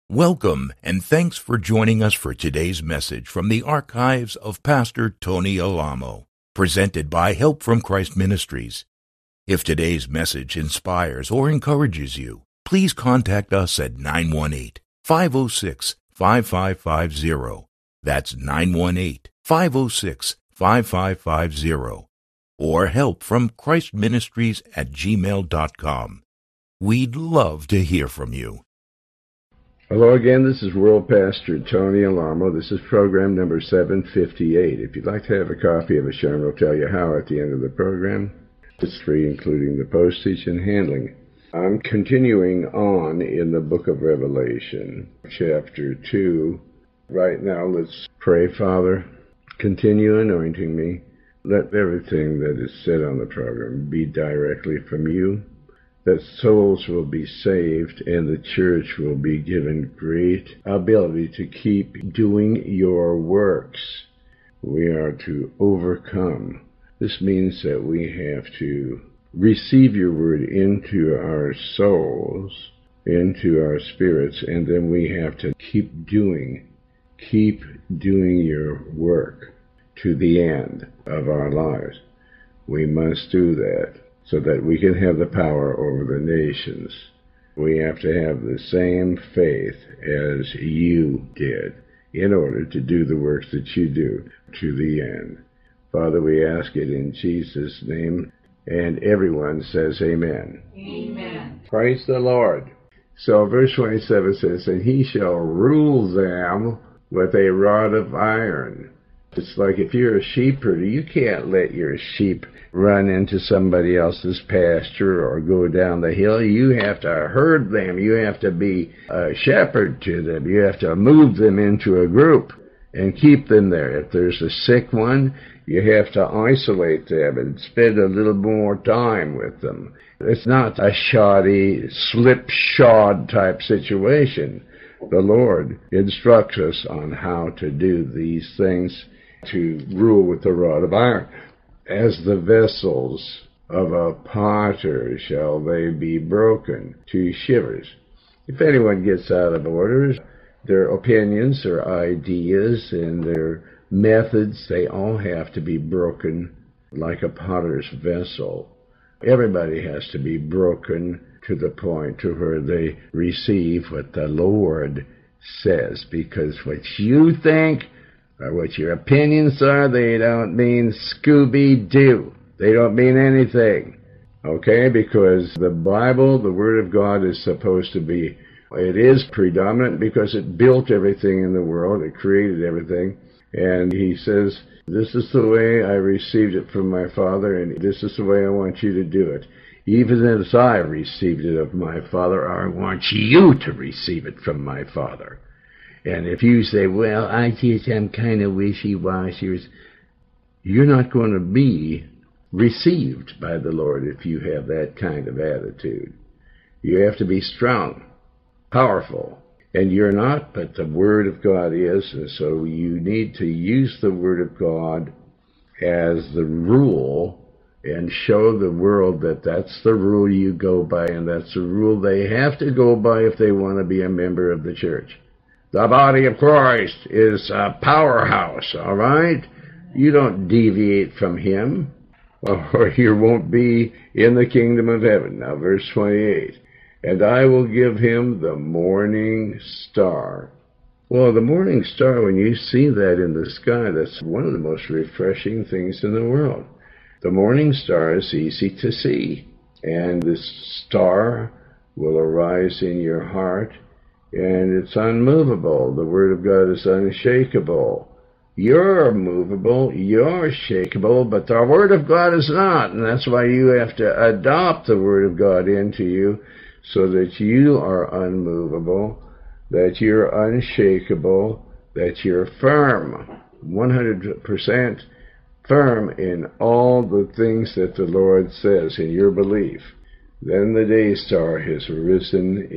Welcome, and thanks for joining us for today's message from the archives of Pastor Tony Alamo, presented by Help from Christ Ministries. If today's message inspires or encourages you, please contact us at 918-506-5550. That's 918-506-5550. Or helpfromchristministries@gmail.com. We'd love to hear from you. Hello again, this is World Pastor Tony Alamo. This is program number 758. If you'd like to have a copy of it, Sharon will tell you how at the end of the program. It's free, including the postage and handling. I'm continuing on in the book of Revelation, chapter 2. Right now, let's pray. Father, continue anointing me. Let everything that is said on the program be directly from you, that souls will be saved and the church will be given great ability to keep doing your works. We are to overcome. This means that we have to receive your word into our souls, into our spirits, and then we have to keep doing your work to the end of our lives. We must do that, so that we can have the power over the nations. We have to have the same faith as you did in order to do the works that you do to the end. Father, we ask it in Jesus' name, and everyone says amen. Amen. Praise the Lord. So verse 27 says, and he shall rule them with a rod of iron. It's like if you're a sheep herder, you can't let your sheep run into somebody else's pasture or go down the hill. You have to herd them. You have to be a shepherd to them. You have to move them into a group and keep them there. If there's a sick one, you have to isolate them and spend a little more time with them. It's not a shoddy, slipshod type situation. The Lord instructs us on how to do these things, to rule with the rod of iron. As the vessels of a potter shall they be broken to shivers. If anyone gets out of order, their opinions, their ideas, and their methods, they all have to be broken like a potter's vessel. Everybody has to be broken to the point to where they receive what the Lord says, because what you think or what your opinions are, they don't mean Scooby-Doo. They don't mean anything, okay? Because the Bible, the Word of God, is supposed to be, it is predominant because it built everything in the world. It created everything. And he says, this is the way I received it from my Father, and this is the way I want you to do it. Even as I received it of my Father, I want you to receive it from my Father. And if you say, well, I just am kind of wishy-washy, you're not going to be received by the Lord if you have that kind of attitude. You have to be strong, powerful, and you're not, but the Word of God is, and so you need to use the Word of God as the rule and show the world that that's the rule you go by, and that's the rule they have to go by if they want to be a member of the church. The body of Christ is a powerhouse, all right? You don't deviate from him, or you won't be in the kingdom of heaven. Now, verse 28, and I will give him the morning star. Well, the morning star, when you see that in the sky, that's one of the most refreshing things in the world. The morning star is easy to see, and this star will arise in your heart, and it's unmovable. The Word of God is unshakable. You're movable, you're shakeable, but the Word of God is not, and that's why you have to adopt the Word of God into you so that you are unmovable, that you're unshakable, that you're firm, 100% firm in all the things that the Lord says in your belief. Then the day star has risen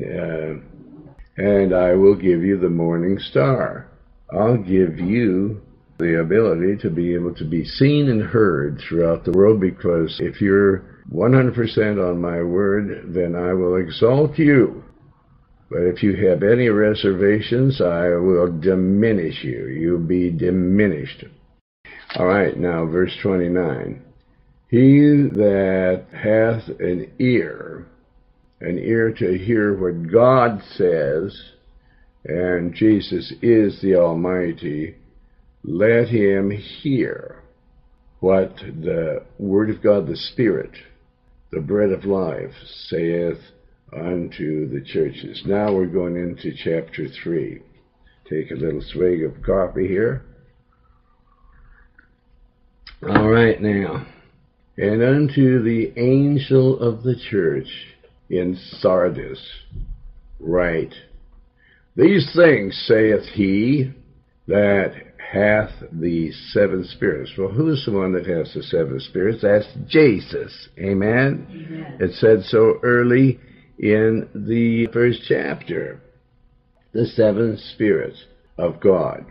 and I will give you the morning star. I'll give you the ability to be able to be seen and heard throughout the world, because if you're 100% on my word, then I will exalt you But if you have any reservations, I will diminish you. You'll be diminished. All right, now verse 29. He that hath an ear to hear what God says, and Jesus is the Almighty, let him hear what the Word of God, the Spirit, the bread of life, saith unto the churches. Now we're going into chapter 3. Take a little swig of coffee here. All right, now. And unto the angel of the church in Sardis write, These things saith he that hath the 7 spirits. Well, who's the one that has the 7 spirits? That's Jesus. Amen? Amen. It said so early in the first chapter. The 7 spirits of God.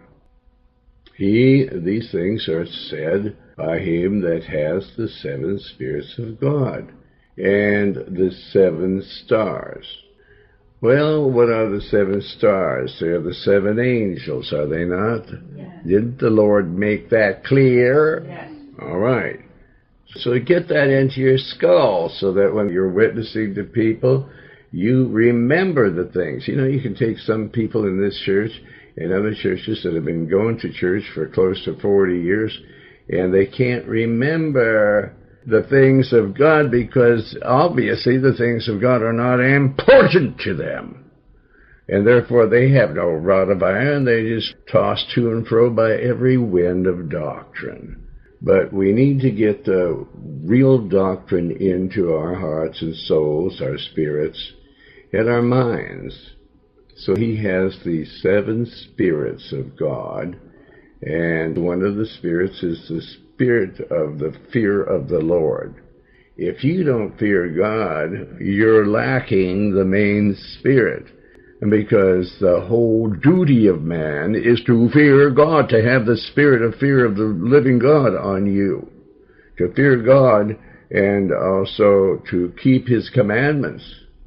These things are said by him that has the 7 spirits of God and the 7 stars. Well, what are the 7 stars? They're the 7 angels, are they not? Yes. Didn't the Lord make that clear? Yes. All right. So get that into your skull so that when you're witnessing to people, you remember the things. You know, you can take some people in this church and other churches that have been going to church for close to 40 years, and they can't remember the things of God because obviously the things of God are not important to them. And therefore they have no rod of iron. They just toss to and fro by every wind of doctrine. But we need to get the real doctrine into our hearts and souls, our spirits, and our minds. So he has the 7 spirits of God, and one of the spirits is the spirit of the fear of the Lord. If you don't fear God, you're lacking the main spirit, because the whole duty of man is to fear God, to have the spirit of fear of the living God on you, to fear God and also to keep his commandments.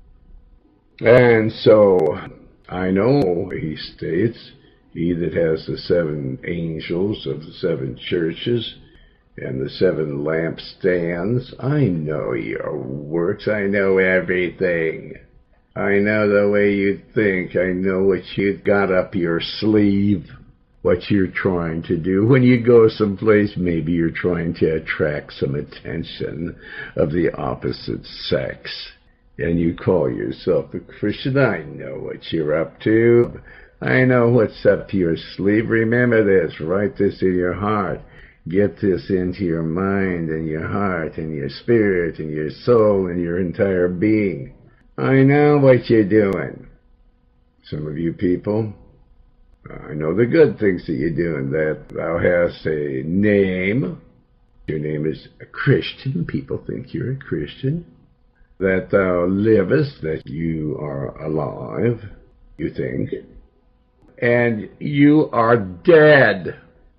And so I know, he states, he that has the 7 angels of the 7 churches and the 7 lampstands, I know your works. I know everything. I know the way you think. I know what you've got up your sleeve, what you're trying to do. When you go someplace, maybe you're trying to attract some attention of the opposite sex. And you call yourself a Christian. I know what you're up to. I know what's up your sleeve. Remember this. Write this in your heart. Get this into your mind and your heart and your spirit and your soul and your entire being. I know what you're doing. Some of you people, I know the good things that you're doing, that thou hast a name. Your name is a Christian. People think you're a Christian. That thou livest, that you are alive, you think. And you are dead.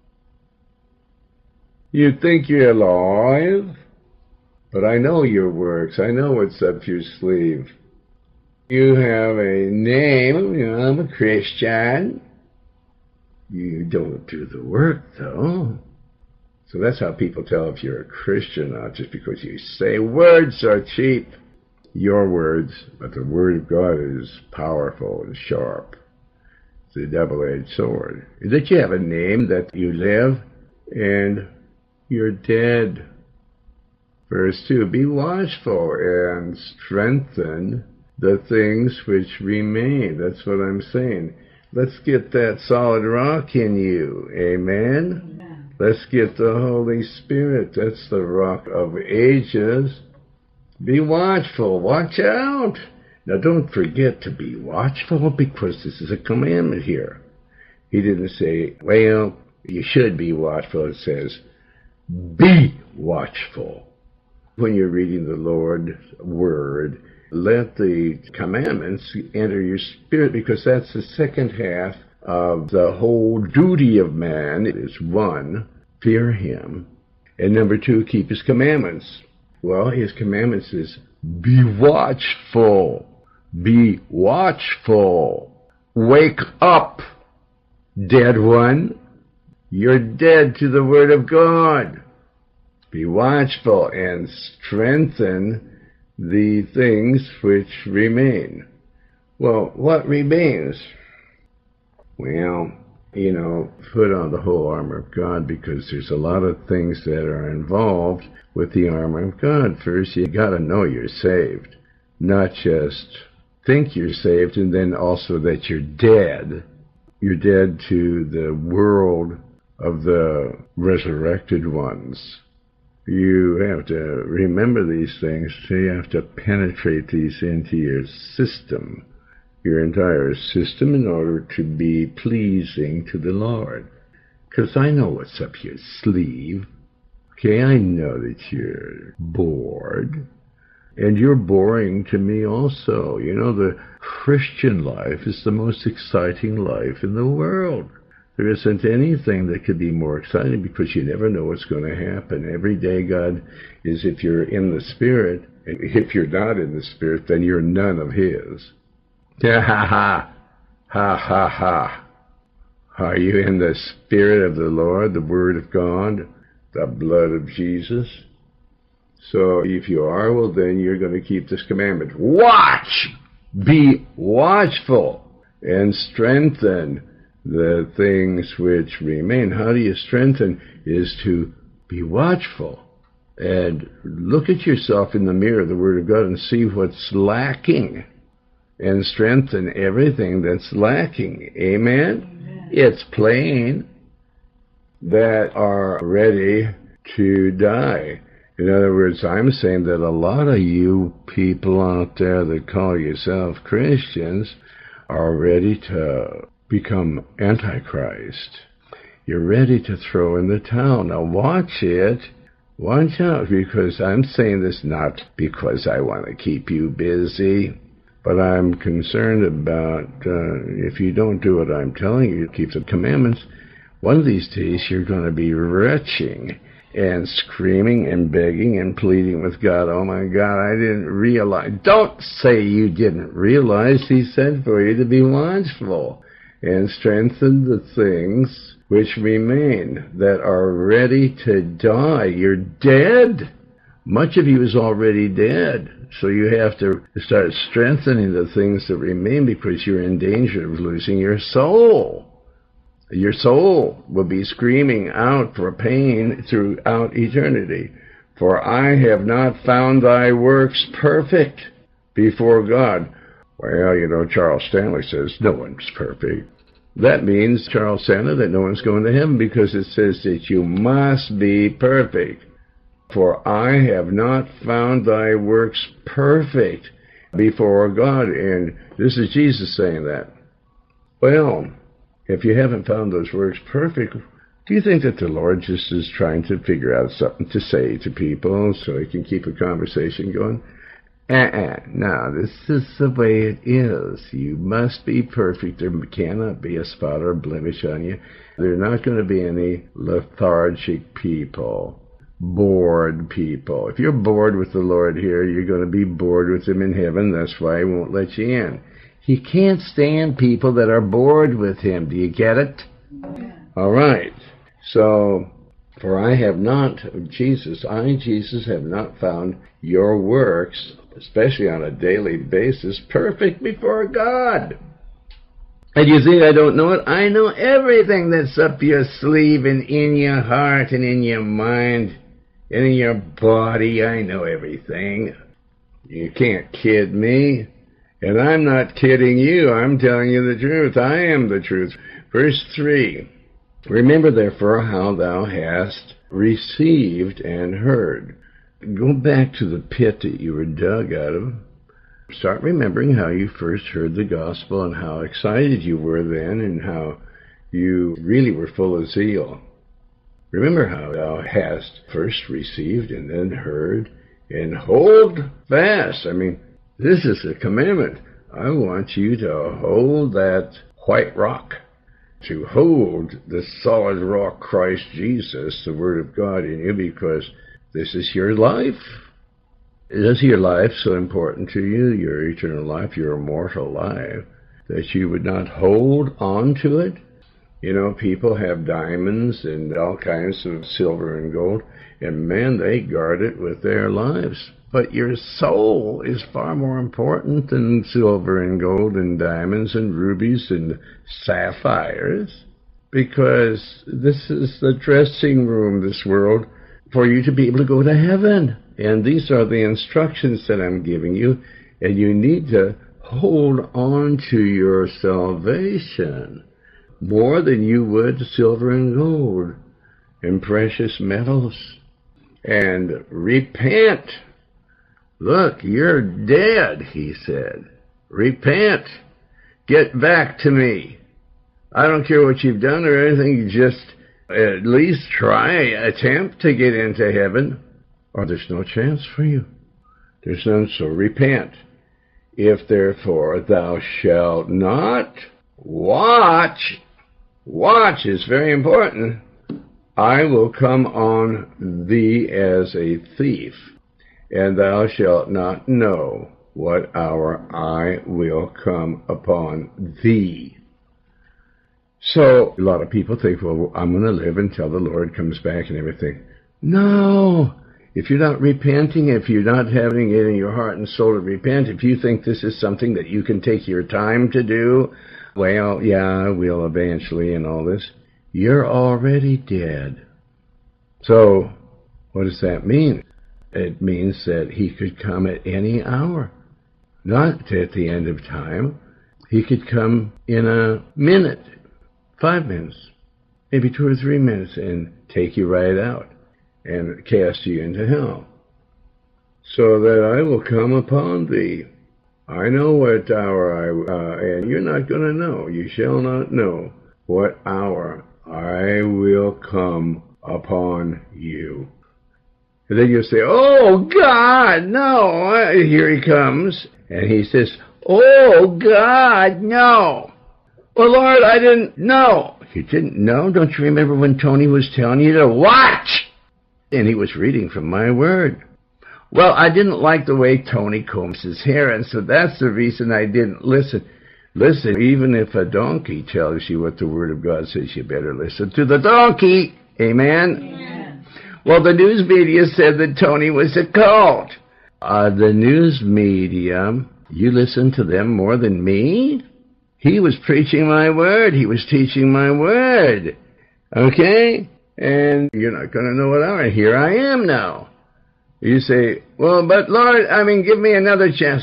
You think you're alive, but I know your works. I know what's up your sleeve. You have a name, you know, I'm a Christian. You don't do the work, though. So that's how people tell if you're a Christian, not just because you say words are cheap. Your words, but the Word of God is powerful and sharp. It's a double-edged sword. That you have a name, that you live, and you're dead. Verse 2, be watchful and strengthen the things which remain. That's what I'm saying. Let's get that solid rock in you. Amen? Amen. Let's get the Holy Spirit. That's the rock of ages. Be watchful. Watch out. Now don't forget to be watchful, because this is a commandment here. He didn't say, well, you should be watchful. It says, be watchful. When you're reading the Lord's Word, let the commandments enter your spirit, because that's the second half of the whole duty of man. It is 1, fear him, and number 2, keep his commandments. Well, his commandments is be watchful. Be watchful. Wake up, dead one. You're dead to the Word of God. Be watchful and strengthen the things which remain. Well, what remains? Well, put on the whole armor of God, because there's a lot of things that are involved with the armor of God. First, you got to know you're saved, not just think you're saved and then also that you're dead. You're dead to the world of the resurrected ones. You have to remember these things. So you have to penetrate these into your system, your entire system, in order to be pleasing to the Lord. Because I know what's up your sleeve. Okay, I know that you're bored. And you're boring to me also. The Christian life is the most exciting life in the world. There isn't anything that could be more exciting, because you never know what's going to happen. Every day God is, if you're in the Spirit, and if you're not in the Spirit, then you're none of His. Ha ha ha, ha ha ha. Are you in the Spirit of the Lord, the Word of God, the blood of Jesus? So if you are, well, then you're going to keep this commandment. Watch! Be watchful and strengthen the things which remain. How do you strengthen? Is to be watchful and look at yourself in the mirror of the Word of God and see what's lacking, and strengthen everything that's lacking. Amen? It's plain that are ready to die. In other words, I'm saying that a lot of you people out there that call yourself Christians are ready to become Antichrist. You're ready to throw in the towel. Now watch it. Watch out, because I'm saying this not because I want to keep you busy, but I'm concerned about if you don't do what I'm telling you, keep the commandments, one of these days you're going to be retching and screaming and begging and pleading with God. Oh my God, I didn't realize. Don't say you didn't realize. He said for you to be watchful and strengthen the things which remain, that are ready to die. You're dead. Much of you is already dead. So you have to start strengthening the things that remain, because you're in danger of losing your soul. Your soul will be screaming out for pain throughout eternity. For I have not found thy works perfect before God. Well, Charles Stanley says no one's perfect. That means, Charles Stanley, that no one's going to heaven, because it says that you must be perfect. For I have not found thy works perfect before God. And this is Jesus saying that. Well, if you haven't found those works perfect, do you think that the Lord just is trying to figure out something to say to people so he can keep a conversation going? No, this is the way it is. You must be perfect. There cannot be a spot or blemish on you. There are not going to be any lethargic people, bored people. If you're bored with the Lord here, you're going to be bored with him in heaven. That's why he won't let you in. He can't stand people that are bored with him. Do you get it? All right. So, for I have not, Jesus, have not found your works, especially on a daily basis, perfect before God. And you think I don't know it? I know everything that's up your sleeve and in your heart and in your mind and in your body. I know everything. You can't kid me. And I'm not kidding you. I'm telling you the truth. I am the truth. Verse 3. Remember therefore how thou hast received and heard. Go back to the pit that you were dug out of. Start remembering how you first heard the gospel and how excited you were then and how you really were full of zeal. Remember how thou hast first received and then heard, and hold fast. This is a commandment. I want you to hold that white rock, to hold the solid rock, Christ Jesus, the Word of God in you, because this is your life. Is your life so important to you, your eternal life, your immortal life, that you would not hold on to it? You know, people have diamonds and all kinds of silver and gold, and man, they guard it with their lives. But your soul is far more important than silver and gold and diamonds and rubies and sapphires, because this is the dressing room, this world, for you to be able to go to heaven. And these are the instructions that I'm giving you, and you need to hold on to your salvation more than you would silver and gold and precious metals. And repent. Look, you're dead, he said. Repent. Get back to me. I don't care what you've done or anything, you just at least attempt to get into heaven, or there's no chance for you. There's none, so repent. If therefore thou shalt not watch is very important, I will come on thee as a thief, and thou shalt not know what hour I will come upon thee. So a lot of people think, well, I'm going to live until the Lord comes back and everything. No! If you're not repenting, if you're not having it in your heart and soul to repent, if you think this is something that you can take your time to do, well, yeah, I will eventually and all this, you're already dead. So what does that mean? It means that he could come at any hour, not at the end of time. He could come in a minute, 5 minutes, maybe 2 or 3 minutes, and take you right out and cast you into hell. So that I will come upon thee. I know what hour and you're not going to know. You shall not know what hour I will come upon you. And then you'll say, oh, God, no. Here he comes. And he says, oh, God, no. Well, Lord, I didn't know. You didn't know? Don't you remember when Tony was telling you to watch? And he was reading from my word. Well, I didn't like the way Tony combs his hair, and so that's the reason I didn't listen. Listen, even if a donkey tells you what the Word of God says, you better listen to the donkey. Amen? Amen. Well, the news media said that Tony was a cult. The news media, you listen to them more than me? He was preaching my word. He was teaching my word. Okay? And you're not going to know what hour. Here I am now. You say, well, but Lord, give me another chance.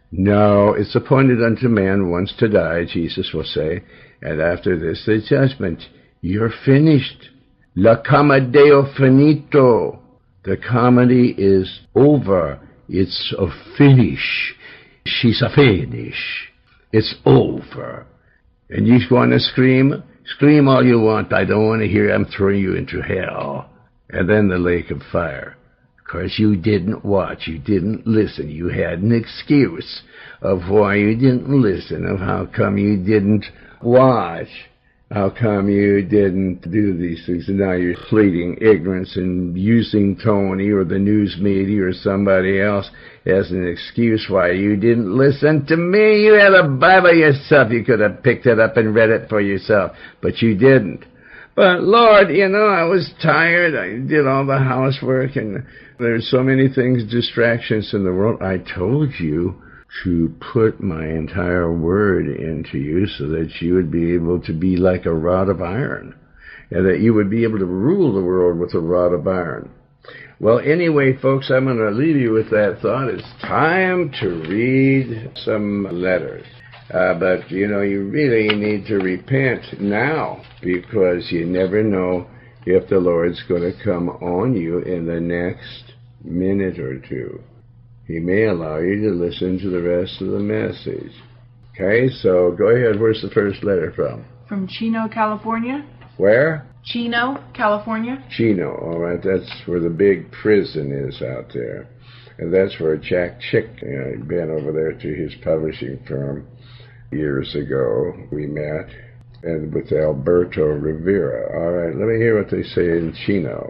No, it's appointed unto man once to die, Jesus will say, and after this the judgment. You're finished. La comedeo finito. The comedy is over. It's a finish. She's a finish. It's over. And you want to scream? Scream all you want. I don't want to hear. I'm throwing you into hell. And then the lake of fire. Because you didn't watch, you didn't listen, you had an excuse of why you didn't listen, of how come you didn't watch, how come you didn't do these things, and now you're pleading ignorance and using Tony or the news media or somebody else as an excuse why you didn't listen to me. You had a Bible yourself, you could have picked it up and read it for yourself, but you didn't. But Lord, I was tired. I did all the housework, and there's so many things, distractions in the world. I told you to put my entire word into you so that you would be able to be like a rod of iron, and that you would be able to rule the world with a rod of iron. Well, anyway, folks, I'm going to leave you with that thought. It's time to read some letters. But, you really need to repent now, because you never know if the Lord's going to come on you in the next minute or two. He may allow you to listen to the rest of the message. Okay, so go ahead. Where's the first letter from? From Chino, California. Where? Chino, California. Chino, all right. That's where the big prison is out there. And that's where Jack Chick, he'd been over there to his publishing firm. Years ago, we met, and with Alberto Rivera. All right, let me hear what they say in Chino.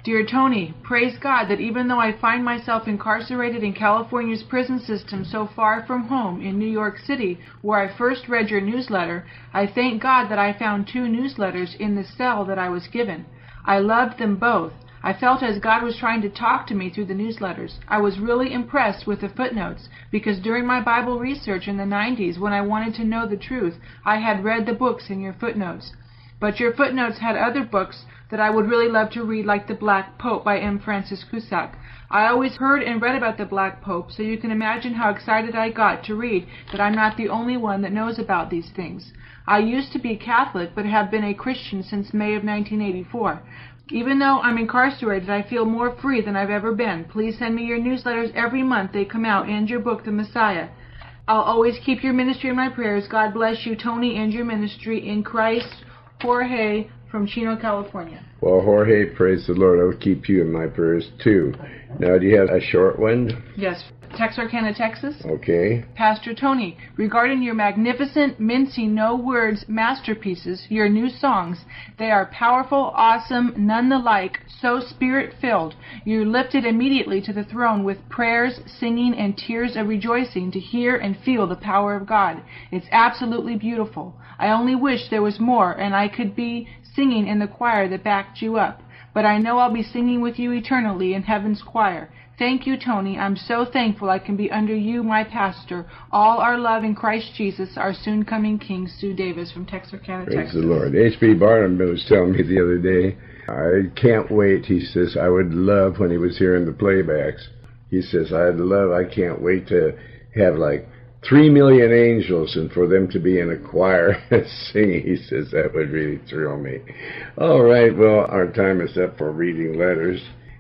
Dear Tony, praise God that even though I find myself incarcerated in California's prison system so far from home in New York City, where I first read your newsletter, I thank God that I found 2 newsletters in the cell that I was given. I loved them both. I felt as God was trying to talk to me through the newsletters. I was really impressed with the footnotes, because during my Bible research in the 90s, when I wanted to know the truth, I had read the books in your footnotes. But your footnotes had other books that I would really love to read, like The Black Pope by M. Francis Cusack. I always heard and read about the Black Pope, so you can imagine how excited I got to read that I'm not the only one that knows about these things. I used to be Catholic, but have been a Christian since May of 1984. Even though I'm incarcerated, I feel more free than I've ever been. Please send me your newsletters every month they come out, and your book, The Messiah. I'll always keep your ministry in my prayers. God bless you, Tony, and your ministry in Christ. Jorge from Chino, California. Well, Jorge, praise the Lord. I'll keep you in my prayers, too. Now, do you have a short one? Yes. Texarkana, Texas. Okay. Pastor Tony, regarding your magnificent, mincing no words masterpieces, your new songs, they are powerful, awesome, none the like, so spirit-filled. You're lifted immediately to the throne with prayers, singing, and tears of rejoicing to hear and feel the power of God. It's absolutely beautiful. I only wish there was more and I could be singing in the choir that backed you up. But I know I'll be singing with you eternally in heaven's choir. Thank you, Tony. I'm so thankful I can be under you, my pastor. All our love in Christ Jesus, our soon-coming King. Sue Davis from Texarkana, Praise Texas. the Lord. H.B. Barnum was telling me the other day, I can't wait, he says, I would love, when he was here in the playbacks, he says, I can't wait to have like 3 million angels and for them to be in a choir singing. He says, that would really thrill me. All right, well, our time is up for reading letters.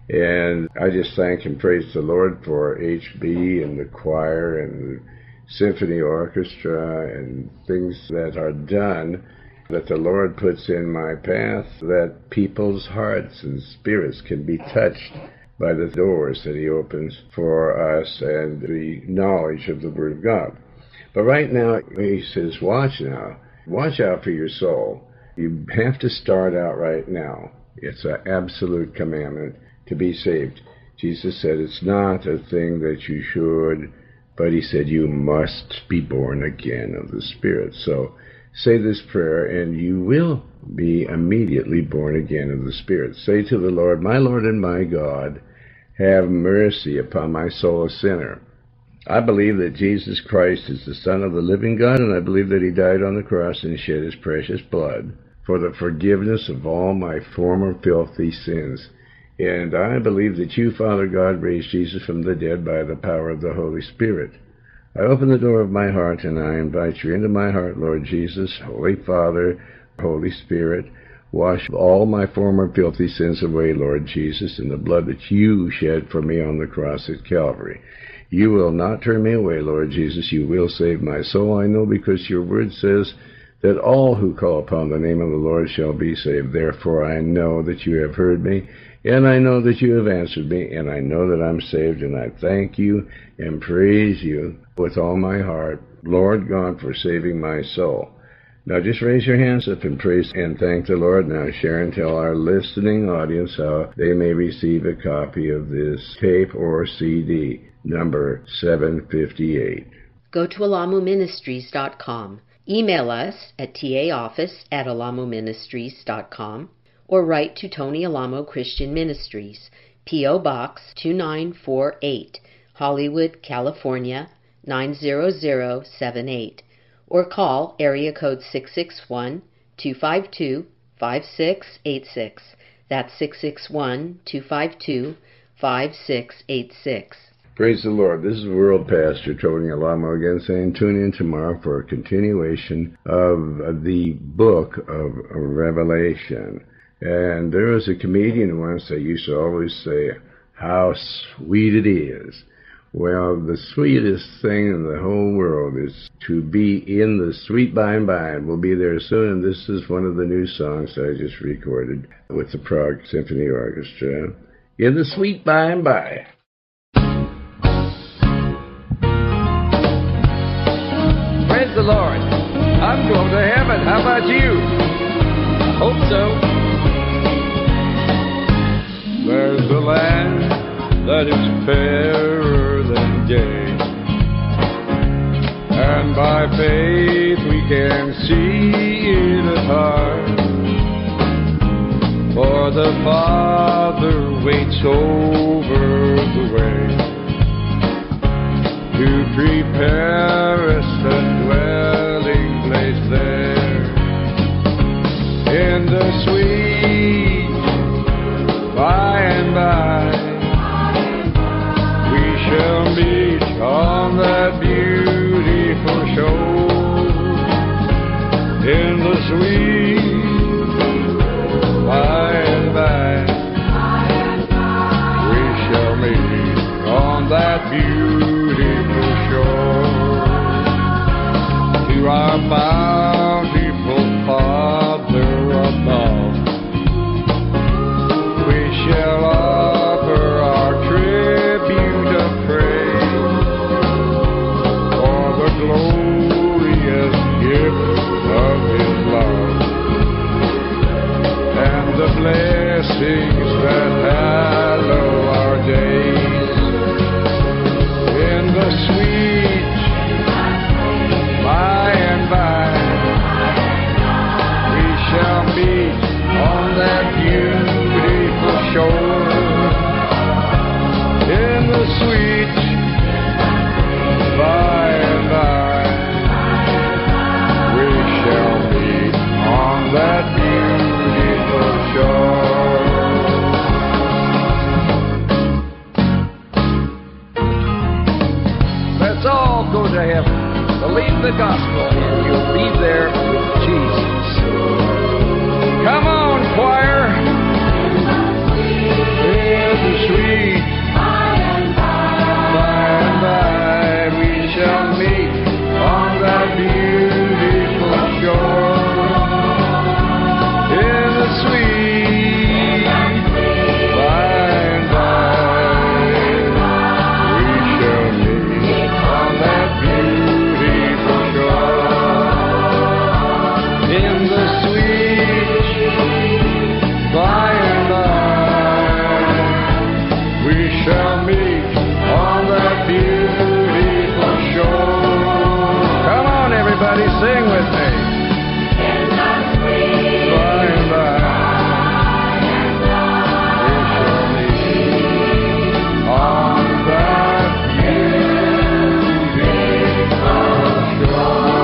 And I just thank and praise the Lord for HB and the choir and the symphony orchestra and things that are done that the Lord puts in my path, that people's hearts and spirits can be touched by the doors that He opens for us and the knowledge of the Word of God. But right now, He says, watch now. Watch out for your soul. You have to start out right now. It's an absolute commandment to be saved. Jesus said it's not a thing that you should, but He said you must be born again of the Spirit. So say this prayer and you will be immediately born again of the Spirit. Say to the Lord, my Lord and my God, have mercy upon my soul, a sinner. I believe that Jesus Christ is the Son of the living God, and I believe that He died on the cross and shed His precious blood for the forgiveness of all my former filthy sins. And I believe that you, Father God, raised Jesus from the dead by the power of the Holy Spirit. I open the door of my heart and I invite you into my heart, Lord Jesus, Holy Father, Holy Spirit. Wash all my former filthy sins away, Lord Jesus, in the blood that you shed for me on the cross at Calvary. You will not turn me away, Lord Jesus. You will save my soul, I know, because your word says that all who call upon the name of the Lord shall be saved. Therefore I know that you have heard me, and I know that you have answered me, and I know that I'm saved, and I thank you and praise you with all my heart, Lord God, for saving my soul. Now just raise your hands up and praise and thank the Lord. Now share and tell our listening audience how they may receive a copy of this tape or CD, number 758. Go to alamuministries.com. Email us at taoffice@alamuministries.com or write to Tony Alamo Christian Ministries, P.O. Box 2948, Hollywood, California, 90078, or call area code 661-252-5686. That's 661-252-5686. Praise the Lord. This is World Pastor Tony Alamo again saying tune in tomorrow for a continuation of the book of Revelation. And there was a comedian once that used to always say, how sweet it is. Well, the sweetest thing in the whole world is to be in the sweet by and by, and we'll be there soon. And this is one of the new songs that I just recorded with the Prague Symphony Orchestra, in the sweet by and by. Praise the Lord. I'm going to heaven. How about you? Hope so. There's a land that is fairer than day, and by faith we can see it at heart. For the Father waits over the way to prepare us a dwelling place there. In the sweet by and by, we shall meet on that beautiful shore. In the sweet by and by, we shall meet on that beautiful shore. To our bountiful Father above, we shall offer our tribute of praise for the glorious gift of His love and the blessings that hallow our days. In the sweet by and by, we shall meet on that beautiful shore. In the sweet by and by, we shall meet on that beautiful shore. Let's all go to heaven. Believe the gospel, and you'll be there with Jesus. Come on, choir. In the sweet by and by, we shall meet on that beautiful shore. In the sweet by and by, we shall meet on that beautiful shore. In the sweet by and by, we shall meet on that beautiful shore. Come on, everybody, sing with me. In the sweet by and by, we shall meet on that beautiful shore.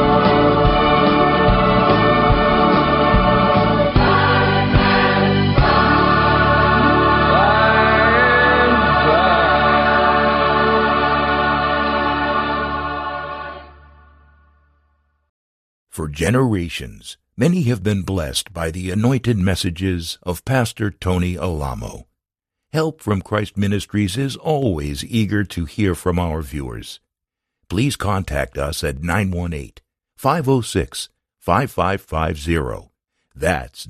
For generations, many have been blessed by the anointed messages of Pastor Tony Alamo. Help from Christ Ministries is always eager to hear from our viewers. Please contact us at 918-506-5550. That's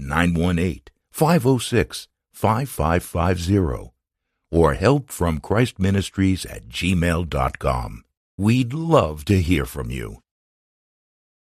918-506-5550. Or helpfromchristministries@gmail.com. We'd love to hear from you.